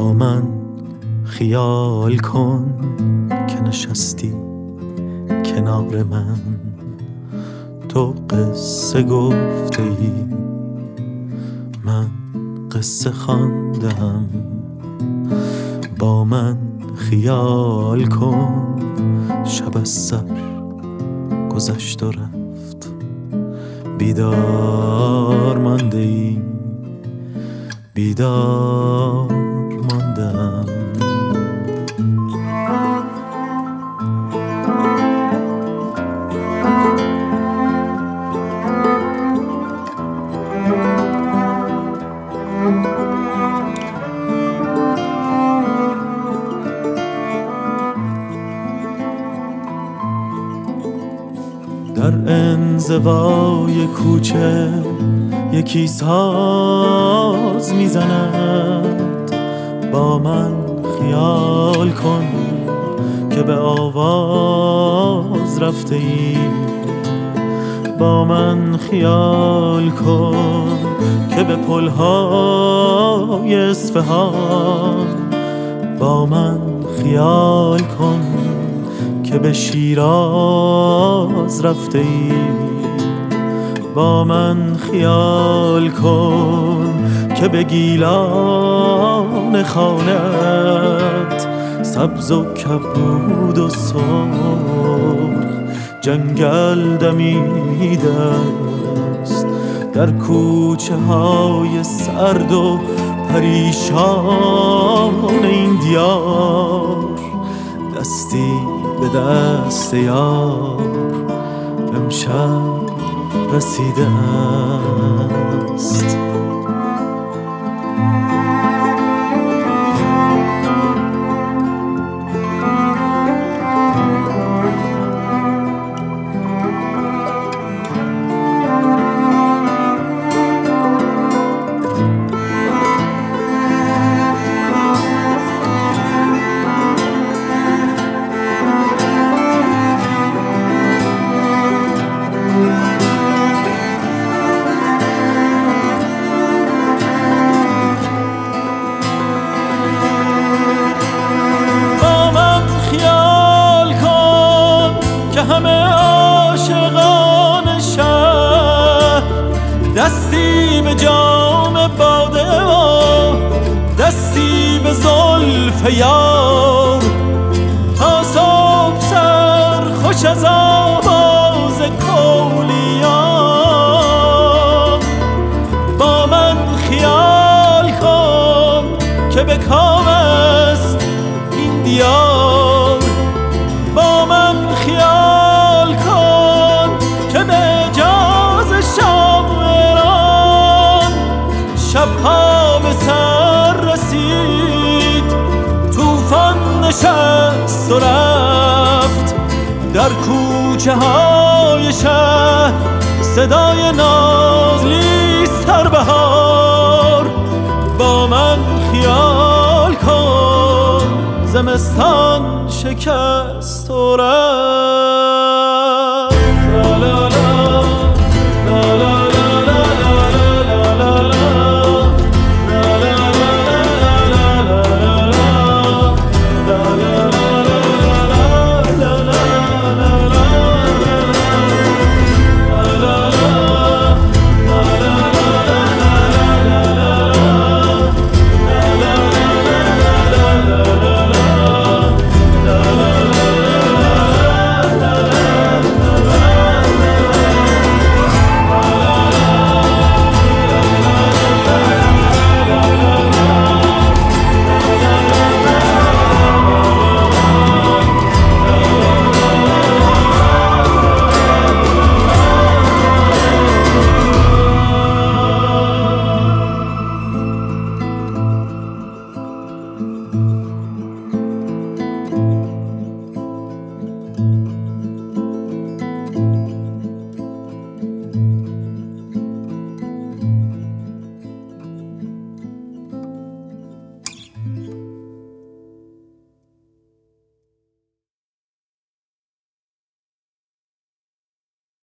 با من خیال کن که نشستی کنار من، تو قصه گفته ای من قصه خواندم. با من خیال کن شب از سر گذشت و رفت، بیدار مانده ای بیدار ماندم. در انزوای کوچه یکی ساز میزند، با من خیال کن که به آواز رفته ای. با من خیال کن که به پلهای اصفهان، با من خیال کن که به شیراز رفته ای. با من خیال کن که به گیلان خانت سبز و کبود و سرخ جنگل دمیده است. در کوچه های سرد و پریشان این دیار، دستی به دست یار امشب رسیده است. همه عاشقان شهر دستی به جام باده و دستی به زلف یار، تا صبح سر خوش از آواز کولیان. با من خیال کن که به کام است این دیار. با من خیال کن که به اجاز شاعران شبها به سر رسید، طوفان نشست و رفت. در کوچه های شهر صدای نازلیست هر بهار. با من خیال کن زمستان شکست و رفت.